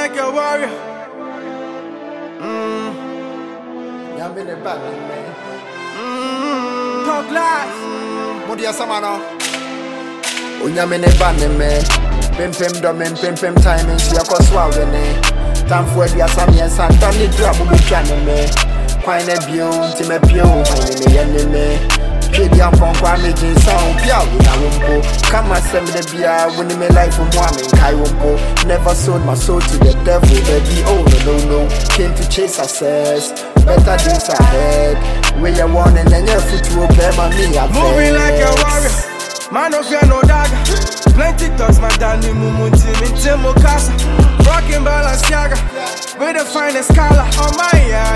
like a warrior. I'm in the back, man. Talk lies. Modia Samano. Unyamine Banime. Pim domin, pim timing. See a coswawene. Time for the Assami and Santa Nidra Buchanime. Quine Bion, Time Pio, enemy. Kidi ampon kwa making sound pia wina wumpo. Kama send the beer when me life from one in kai wumpo. Never sold my soul to the devil, baby. Oh no. Came to chase success. Better days ahead. Where you want and then your foot will bear my me. Moving like a warrior. Man of fear no dagger. Plenty talks my daddy mumunti in Timo Casa. Rockin' Balenciaga. With the finest color. Oh my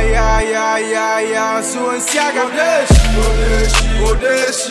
yeah. So in Siaga. Odeshi.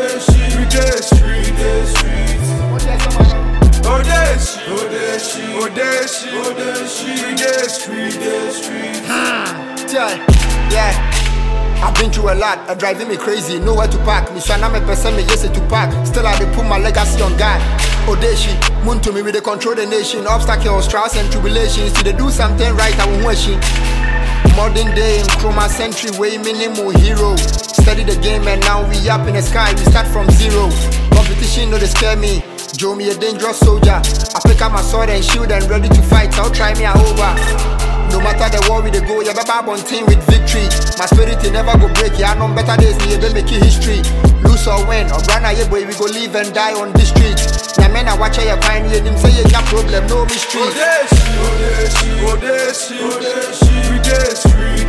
Yeah. I've been through a lot, driving me crazy, nowhere to park. Me shana me person me yes to park. Still I dey put my legacy on God. Odeshi, moon to me we dey control the nation. Obstacles, trials and tribulations. To they do something right, I won't wish it. Modern day in chroma century, way minimal hero. Study the game and now we up in the sky. We start from zero. Competition no they scare me. Joe me a dangerous soldier. I pick up my sword and shield and ready to fight. So try me over. No matter the war we dey go, yeah, baby, on team with victory. My spirit will never go break. Yeah, I know better days, me able make it history. Lose or win, or brand yeah, boy, we go live and die on this street. Yeah, man, I watch you find you, him say you got problem, no mystery. Odeshi, we dey street.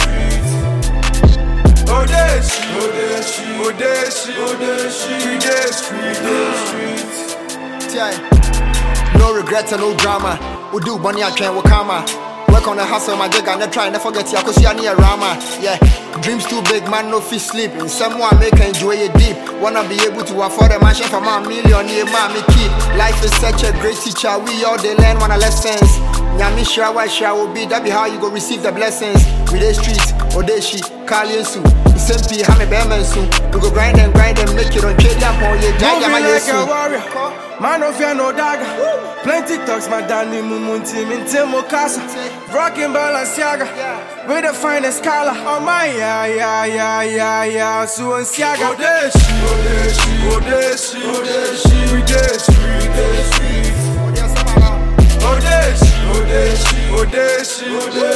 No regrets and no drama. We do money I train wakama. Work on the hustle, my jig and I try never forget ya cause you are near Rama. Yeah, dreams too big, man, no fit sleep. In someone make enjoy it deep. Wanna be able to afford a mansion for my million, yeah, mommy keep. Life is such a great teacher, we all they learn one of lessons. Nyami share why share will be, that be how you go receive the blessings. We the streets, Odeshi, Kaliensu, SMP, Hame Bemensu. We go grind and make it on trade lamp on your Moving like a warrior. Man of fear no dagger. Plenty talks my daddy mumunti in Timo Casa. Rockin' Balenciaga. With the finest color. Oh my yeah. So in Siaga. Odeshi. We dey street. Odeshi.